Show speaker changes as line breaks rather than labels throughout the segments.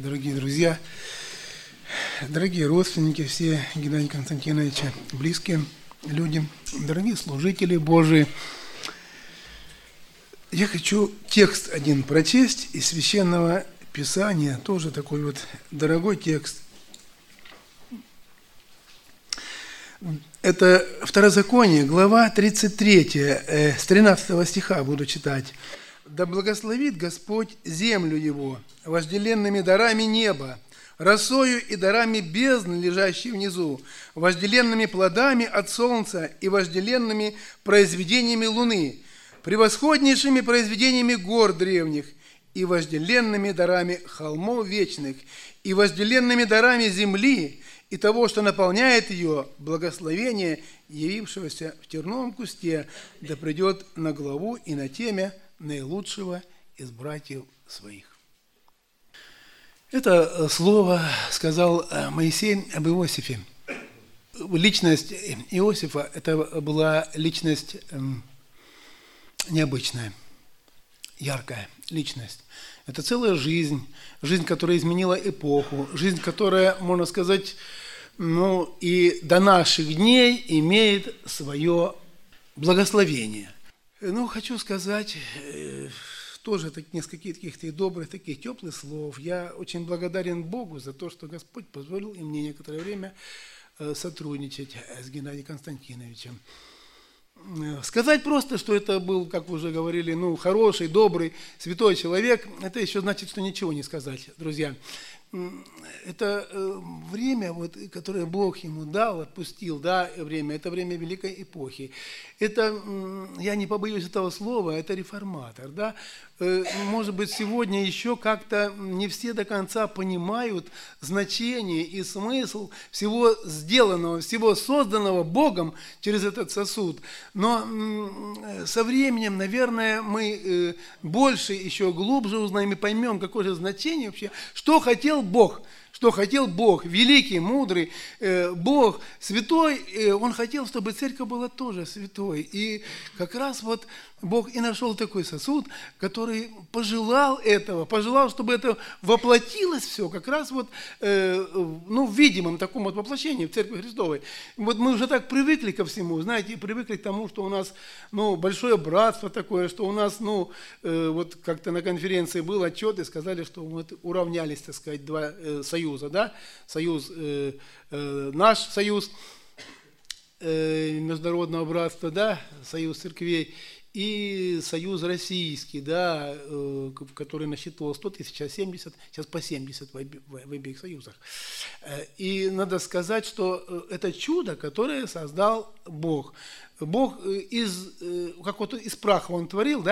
Дорогие друзья, дорогие родственники, все Геннадия Константиновича, близкие люди, дорогие служители Божии, я хочу текст один прочесть из Священного Писания, тоже такой вот дорогой текст. Это Второзаконие, глава 33, с 13 стиха буду читать. «Да благословит Господь землю его вожделенными дарами неба, росою и дарами бездны, лежащей внизу, вожделенными плодами от солнца и вожделенными произведениями луны, превосходнейшими произведениями гор древних, и вожделенными дарами холмов вечных, и вожделенными дарами земли, и того, что наполняет ее, благословение, явившегося в терновом кусте, да придет на главу и на темя наилучшего из братьев своих». Это слово сказал Моисей об Иосифе. Личность Иосифа – это была личность необычная, яркая личность. Это целая жизнь, жизнь, которая изменила эпоху, жизнь, которая, можно сказать, и до наших дней имеет свое благословение. Хочу сказать тоже несколько таких добрых, таких теплых слов. Я очень благодарен Богу за то, что Господь позволил и мне некоторое время сотрудничать с Геннадием Константиновичем. Сказать просто, что это был, как вы уже говорили, хороший, добрый, святой человек, это еще значит, что ничего не сказать, друзья. Это время, которое Бог ему дал, отпустил, время, это время Великой Эпохи. Это, я не побоюсь этого слова, это реформатор, Может быть, сегодня еще как-то не все до конца понимают значение и смысл всего сделанного, всего созданного Богом через этот сосуд. Но со временем, наверное, мы больше, еще глубже узнаем и поймем, какое же значение вообще, что хотел Бог. Что хотел Бог, великий, мудрый, Бог, святой, Он хотел, чтобы церковь была тоже святой. И как раз Бог и нашел такой сосуд, который пожелал этого, пожелал, чтобы это воплотилось все, как раз в видимом таком воплощении в Церкви Христовой. Мы уже так привыкли ко всему, знаете, привыкли к тому, что у нас, большое братство такое, что у нас, как-то на конференции был отчет, и сказали, что уравнялись, так сказать, два союза, Союз, наш союз международного братства, Союз церквей, и союз российский, который насчитывал 100 тысяч, сейчас 70, сейчас по 70 в обеих союзах. И надо сказать, что это чудо, которое создал Бог. Бог из праха Он творил,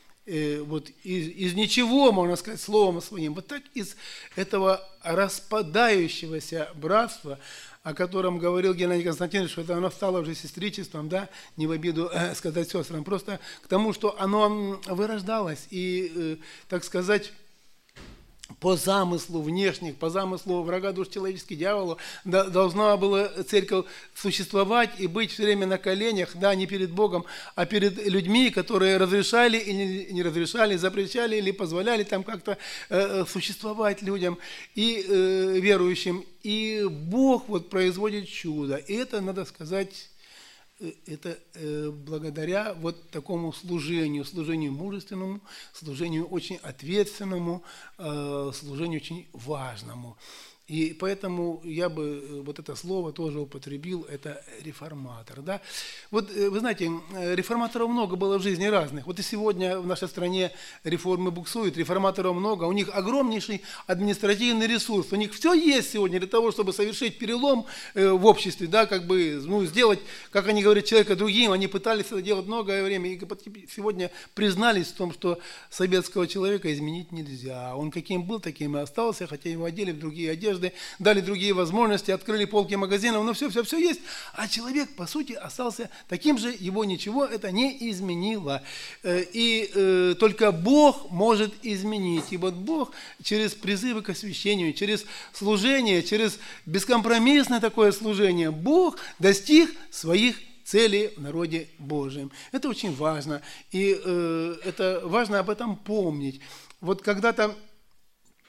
из ничего, можно сказать, словом своим, так из этого распадающегося братства, о котором говорил Геннадий Константинович, что оно стало уже сестричеством, не в обиду сказать сестрам, просто к тому, что оно вырождалось и, так сказать, по замыслу внешних, по замыслу врага душ человеческих, дьявола, должна была церковь существовать и быть все время на коленях, не перед Богом, а перед людьми, которые разрешали или не разрешали, запрещали или позволяли там как-то существовать людям и верующим. И Бог производит чудо. И это, надо сказать, это благодаря такому служению мужественному, служению очень ответственному, служению очень важному. И поэтому я бы это слово тоже употребил, это реформатор. Вы знаете, реформаторов много было в жизни разных. И сегодня в нашей стране реформы буксуют, реформаторов много, у них огромнейший административный ресурс, у них все есть сегодня для того, чтобы совершить перелом в обществе, сделать, как они говорят, человека другим. Они пытались это делать многое время, и сегодня признались в том, что советского человека изменить нельзя. Он каким был, таким и остался, хотя его одели в другие одежды, дали другие возможности, открыли полки магазинов, но все есть. А человек, по сути, остался таким же, его ничего это не изменило. И только Бог может изменить. И Бог через призывы к освящению, через служение, через бескомпромиссное такое служение, Бог достиг своих целей в народе Божьем. Это очень важно. И это важно об этом помнить. Когда-то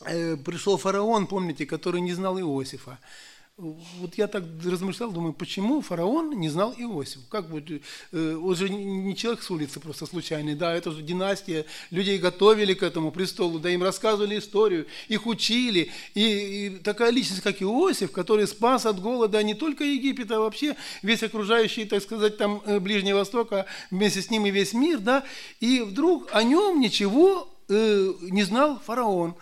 пришел фараон, помните, который не знал Иосифа. Вот я так размышлял, думаю, почему фараон не знал Иосифа? Как бы, он же не человек с улицы просто случайный, да, это же династия, людей готовили к этому престолу, да, им рассказывали историю, их учили, и такая личность, как Иосиф, который спас от голода не только Египет, а вообще весь окружающий, так сказать, там Ближний Восток, а вместе с ним и весь мир, да, и вдруг о нем ничего не знал фараон.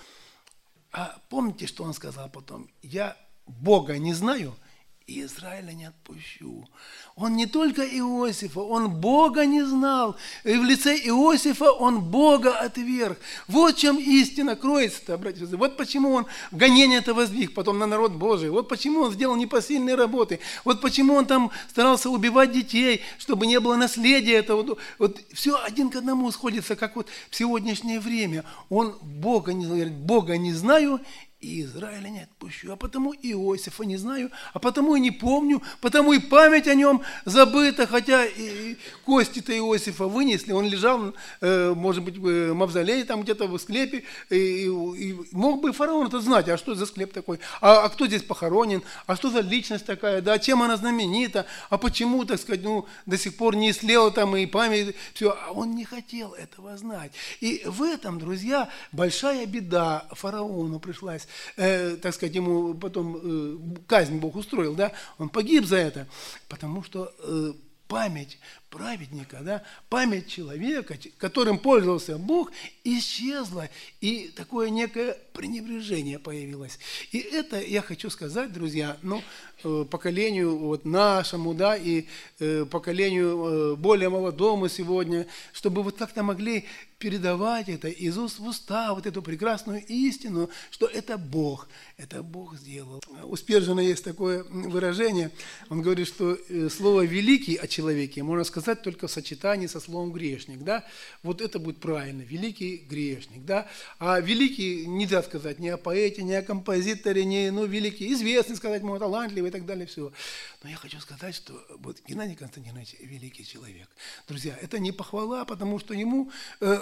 А помните, что он сказал потом? Я Бога не знаю, и Израиля не отпущу. Он не только Иосифа, он Бога не знал. И в лице Иосифа он Бога отверг. Вот чем истина кроется-то, братья. Вот почему он гонение-то воздвиг потом на народ Божий. Вот почему он сделал непосильные работы. Вот почему он там старался убивать детей, чтобы не было наследия этого. Вот все один к одному сходится, как вот в сегодняшнее время. Он Бога не знает, Бога не знаю, и Израиля не отпущу, а потому Иосифа не знаю, а потому и не помню, потому и память о нем забыта, хотя и кости-то Иосифа вынесли, он лежал, может быть, в мавзолее, там где-то в склепе, и мог бы фараон это знать, а что за склеп такой, а кто здесь похоронен, а что за личность такая, да, чем она знаменита, а почему, так сказать, до сих пор не истлела там и память, все, а он не хотел этого знать. И в этом, друзья, большая беда фараону пришлась. Так сказать, ему потом казнь Бог устроил, да, он погиб за это, потому что память праведника, да, память человека, которым пользовался Бог, исчезла, и такое некое пренебрежение появилось. И это я хочу сказать, друзья, поколению вот нашему, да, и поколению более молодому сегодня, чтобы вот как-то могли передавать это из уст в уста, вот эту прекрасную истину, что это Бог сделал. У Спержена есть такое выражение, он говорит, что слово «великий» о человеке можно сказать только в сочетании со словом «грешник», да, вот это будет правильно, великий грешник, да, а великий нельзя сказать ни о поэте, ни о композиторе, великий, известный сказать, талантливый и так далее, все. Но я хочу сказать, что вот Геннадий Константинович великий человек. Друзья, это не похвала, потому что ему,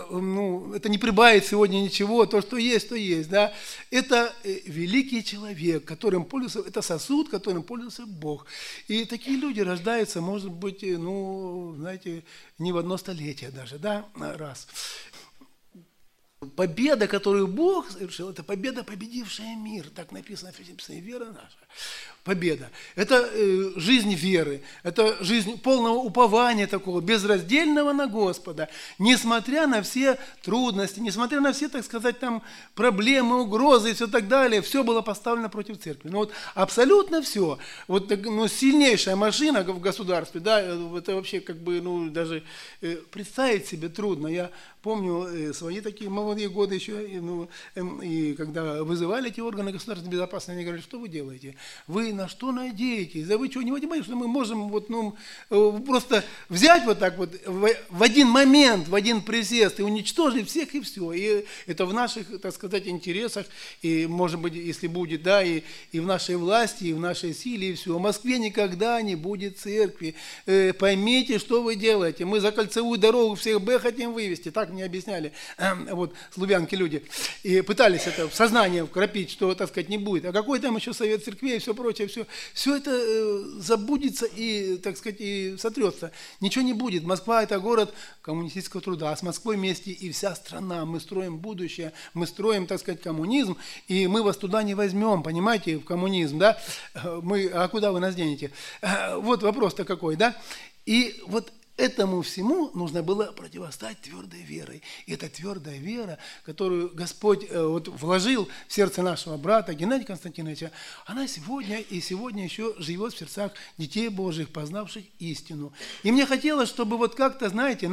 это не прибавит сегодня ничего, то, что есть, да. Это великий человек, которым пользовался, это сосуд, которым пользовался Бог. И такие люди рождаются, может быть, знаете, не в одно столетие даже, да, раз. Победа, которую Бог совершил, это победа, победившая мир. Так написано в Филиппийцам, вера наша. Победа. Это жизнь веры, это жизнь полного упования такого, безраздельного на Господа. Несмотря на все трудности, несмотря на все, так сказать, там проблемы, угрозы и все так далее, все было поставлено против церкви. Вот абсолютно все. Вот сильнейшая машина в государстве, да, это вообще как бы, даже представить себе трудно. Я помню свои такие молодые годы еще, и когда вызывали эти органы государственной безопасности, они говорили, что вы делаете? Вы на что надеетесь? Да вы что, не понимаете, что мы можем просто взять вот так вот в один момент, в один присест и уничтожить всех и все. И это в наших, так сказать, интересах, и, может быть, если будет, да, и в нашей власти, и в нашей силе, и все. В Москве никогда не будет церкви. Поймите, что вы делаете. Мы за кольцевую дорогу всех Б хотим вывести. Так мне объясняли вот славянки люди. И пытались это в сознание вкрапить, что, так сказать, не будет. А какой там еще совет церквей и все прочее, все это забудется и, так сказать, и сотрется. Ничего не будет. Москва – это город коммунистического труда. С Москвой вместе и вся страна. Мы строим будущее, мы строим, так сказать, коммунизм, и мы вас туда не возьмем, понимаете, в коммунизм, да? А куда вы нас денете? Вот вопрос-то какой, да? И вот этому всему нужно было противостать твердой верой. И эта твердая вера, которую Господь вложил в сердце нашего брата Геннадия Константиновича, она сегодня еще живет в сердцах детей Божьих, познавших истину. И мне хотелось, чтобы вот как-то, знаете,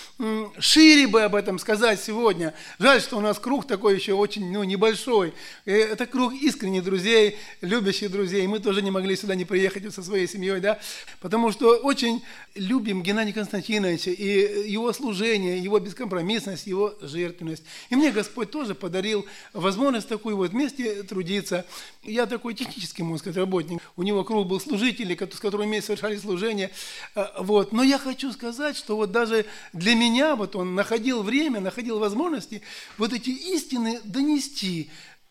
шире бы об этом сказать сегодня. Жаль, что у нас круг такой еще очень небольшой. Это круг искренних друзей, любящих друзей. Мы тоже не могли сюда не приехать со своей семьей, да, потому что очень любим Геннадия Константиновича и его служение, его бескомпромиссность, его жертвенность. И мне Господь тоже подарил возможность такую вот вместе трудиться. Я такой технический, можно сказать, работник. У него круг был служителей, с которыми вместе совершали служение. Но я хочу сказать, что вот даже для меня вот он находил время, находил возможности вот эти истины донести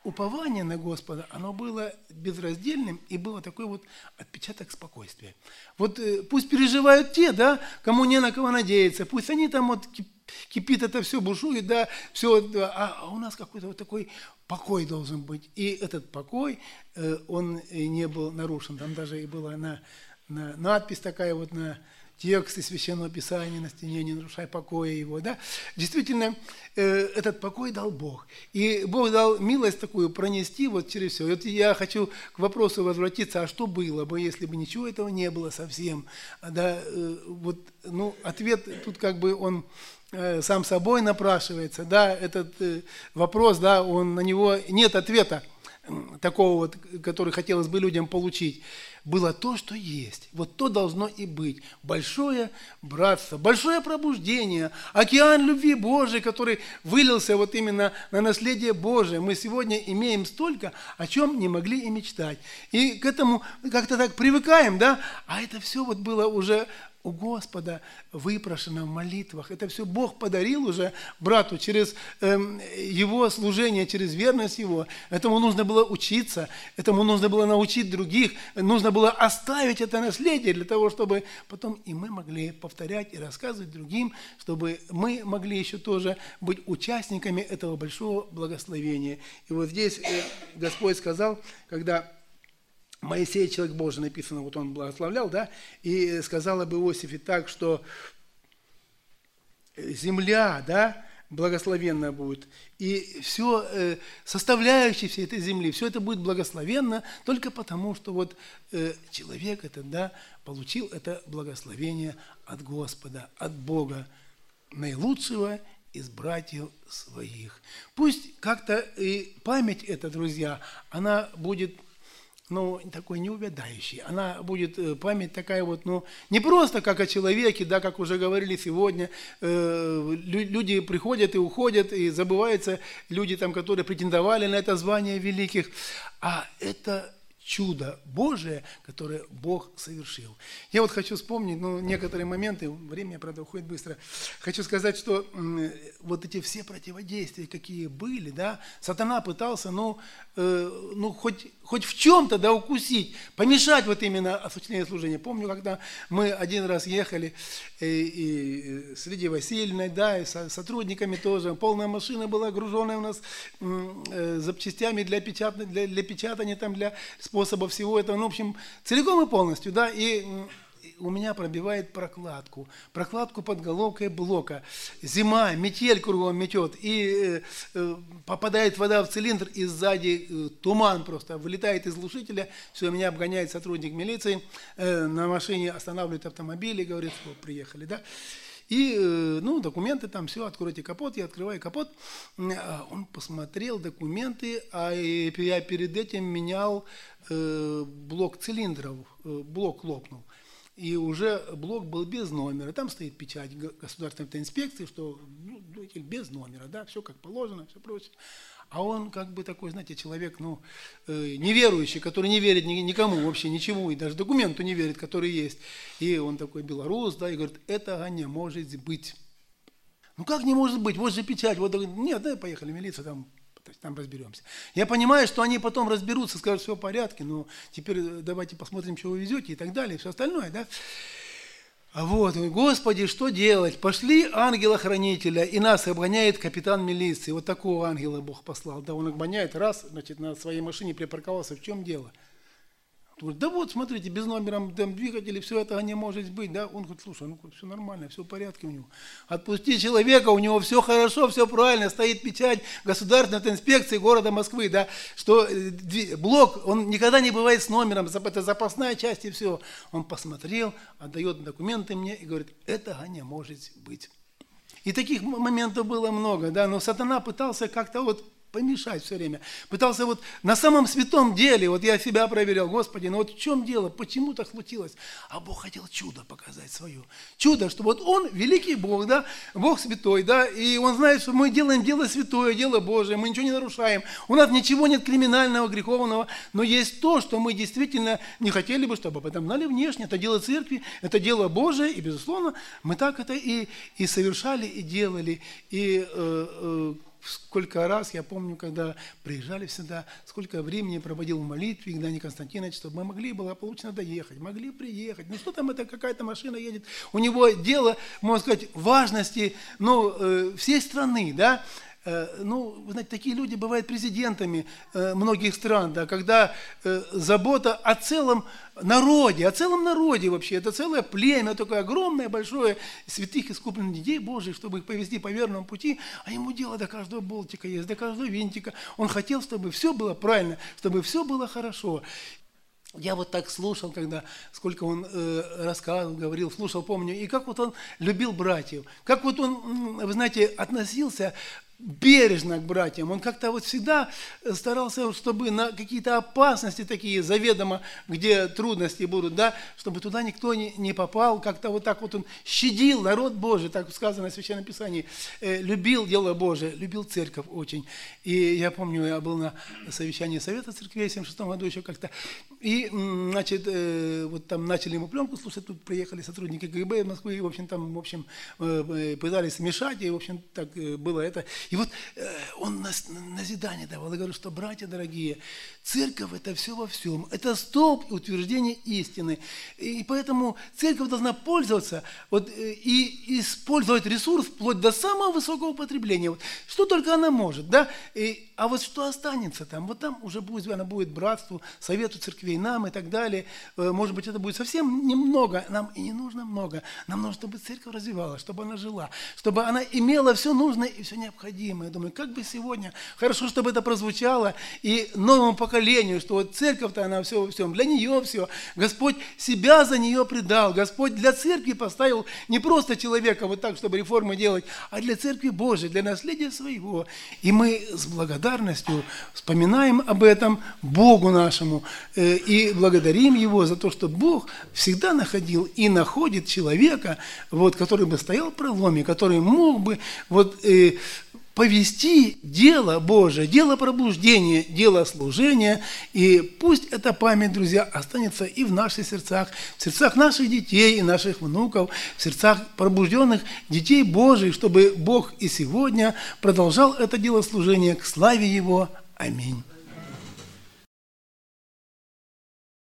упование на Господа, оно было безраздельным, и было такой вот отпечаток спокойствия. Вот пусть переживают те, да, кому не на кого надеяться, пусть они там вот кипит это все, бушует, да, все, а у нас какой-то вот такой покой должен быть. И этот покой, он не был нарушен. Там даже и была надпись такая вот на тексты Священного Писания на стене, не нарушай покоя его, да. Действительно, этот покой дал Бог. И Бог дал милость такую пронести вот через все. Вот я хочу к вопросу возвратиться, а что было бы, если бы ничего этого не было совсем? Да, вот, ну, ответ тут как бы он сам собой напрашивается, да, этот вопрос, да, на него нет ответа такого вот, который хотелось бы людям получить. Было то, что есть. Вот то должно и быть. Большое братство, большое пробуждение, океан любви Божией, который вылился вот именно на наследие Божие. Мы сегодня имеем столько, о чем не могли и мечтать. И к этому как-то так привыкаем, да? А это все вот было уже у Господа выпрошено в молитвах. Это все Бог подарил уже брату через его служение, через верность его. Этому нужно было учиться, этому нужно было научить других, нужно было оставить это наследие для того, чтобы потом и мы могли повторять и рассказывать другим, чтобы мы могли еще тоже быть участниками этого большого благословения. И вот здесь Господь сказал, когда Моисей, человек Божий, написано, вот он благословлял, да, и сказал об Иосифе так, что земля, да, благословенна будет, и все составляющие всей этой земли, все это будет благословенно только потому, что вот человек этот, да, получил это благословение от Господа, от Бога, наилучшего из братьев своих. Пусть как-то и память эта, друзья, она будет, ну, такой неувядающий. Она будет, память такая вот, ну, не просто как о человеке, да, как уже говорили сегодня, люди приходят и уходят, и забываются люди, там, которые претендовали на это звание великих, а это чудо Божие, которое Бог совершил. Я вот хочу вспомнить, ну, некоторые моменты, время, правда, уходит быстро. Хочу сказать, что вот эти все противодействия, какие были, да, сатана пытался, хоть в чем-то, да, укусить, помешать вот именно осуществлению служения. Помню, когда мы один раз ехали и с Лидией Васильевной, да, и со сотрудниками тоже, полная машина была груженная у нас запчастями для печатания, там, для способов всего этого, ну, в общем, целиком и полностью, да, и у меня пробивает прокладку под головкой блока. Зима, метель кругом метет, и попадает вода в цилиндр, и сзади туман просто вылетает из глушителя, все, меня обгоняет сотрудник милиции, на машине останавливает автомобиль и говорит, что приехали, да. И, ну, документы там, все, откройте капот, я открываю капот. Он посмотрел документы, а я перед этим менял блок цилиндров, блок лопнул. И уже блок был без номера. Там стоит печать государственной инспекции, что без номера, да, все как положено, все прочее. А он как бы такой, знаете, человек, ну, неверующий, который не верит никому вообще, ничему, и даже документу не верит, который есть. И он такой белорус, да, и говорит, этого не может быть. Ну как не может быть? Вот же печать. Вот, нет, да, поехали, милиция, там разберемся. Я понимаю, что они потом разберутся, скажут, все в порядке, но теперь давайте посмотрим, что вы везете и так далее, и все остальное, да. А вот, Господи, что делать? Пошли ангела-хранителя, и нас обгоняет капитан милиции. Вот такого ангела Бог послал. Да, он обгоняет, раз, значит, на своей машине припарковался. В чем дело? Он говорит, да вот, смотрите, без номера там, двигателя, все это не может быть. Да? Он говорит, слушай, ну все нормально, все в порядке у него. Отпусти человека, у него все хорошо, все правильно, стоит печать государственной инспекции города Москвы, да, что блок, он никогда не бывает с номером, это запасная часть и все. Он посмотрел, отдает документы мне и говорит, этого не может быть. И таких моментов было много, да, но сатана пытался как-то вот помешать все время. Пытался вот на самом святом деле, вот я себя проверял, Господи, ну вот в чем дело, почему так случилось? А Бог хотел чудо показать свое. Чудо, что вот Он великий Бог, да, Бог святой, да, и Он знает, что мы делаем дело святое, дело Божие, мы ничего не нарушаем, у нас ничего нет криминального, греховного, но есть то, что мы действительно не хотели бы, чтобы об этом знали внешне, это дело церкви, это дело Божие, и, безусловно, мы так это и совершали, и делали, и сколько раз, я помню, когда приезжали сюда, сколько времени проводил в молитве Игнатий Константинович, чтобы мы могли было получно доехать, могли приехать. Ну что там, это какая-то машина едет. У него дело, можно сказать, важности всей страны, да. Вы знаете, такие люди бывают президентами многих стран, да, когда забота о целом народе вообще, это целое племя, такое огромное, большое, святых искупленных детей Божьих, чтобы их повести по верному пути, а ему дело до каждого болтика есть, до каждого винтика. Он хотел, чтобы все было правильно, чтобы все было хорошо. Я вот так слушал, сколько он рассказывал, говорил, слушал, помню, и как вот он любил братьев, как вот он, вы знаете, относился бережно к братьям. Он как-то вот всегда старался, чтобы на какие-то опасности такие заведомо, где трудности будут, да, чтобы туда никто не попал. Как-то вот так вот он щадил народ Божий, так сказано в Священном Писании, любил дело Божие, любил церковь очень. И я помню, я был на совещании Совета Церквей в 1976 году еще как-то, и, значит, вот там начали ему пленку слушать, тут приехали сотрудники КГБ из Москвы, и, в общем, там, пытались смешать, и, в общем, так было это. И вот он назидание давал. Я говорю, что, братья дорогие, церковь – это все во всем. Это столб и утверждение истины. И поэтому церковь должна пользоваться и использовать ресурс вплоть до самого высокого потребления. Вот, что только она может. Да? А вот что останется там? Вот там уже она будет братству, совету церквей, нам и так далее. Может быть, это будет совсем немного. Нам и не нужно много. Нам нужно, чтобы церковь развивалась, чтобы она жила, чтобы она имела все нужное и все необходимое. Я думаю, как бы сегодня, хорошо, чтобы это прозвучало и новому поколению, что вот церковь-то она все во всем, для нее все. Господь себя за нее предал. Господь для церкви поставил не просто человека вот так, чтобы реформы делать, а для церкви Божией, для наследия своего. И мы с благодарностью вспоминаем об этом Богу нашему и благодарим Его за то, что Бог всегда находил и находит человека, который бы стоял в проломе, который мог бы повести дело Божие, дело пробуждения, дело служения. И пусть эта память, друзья, останется и в наших сердцах, в сердцах наших детей и наших внуков, в сердцах пробужденных детей Божьих, чтобы Бог и сегодня продолжал это дело служения к славе Его. Аминь.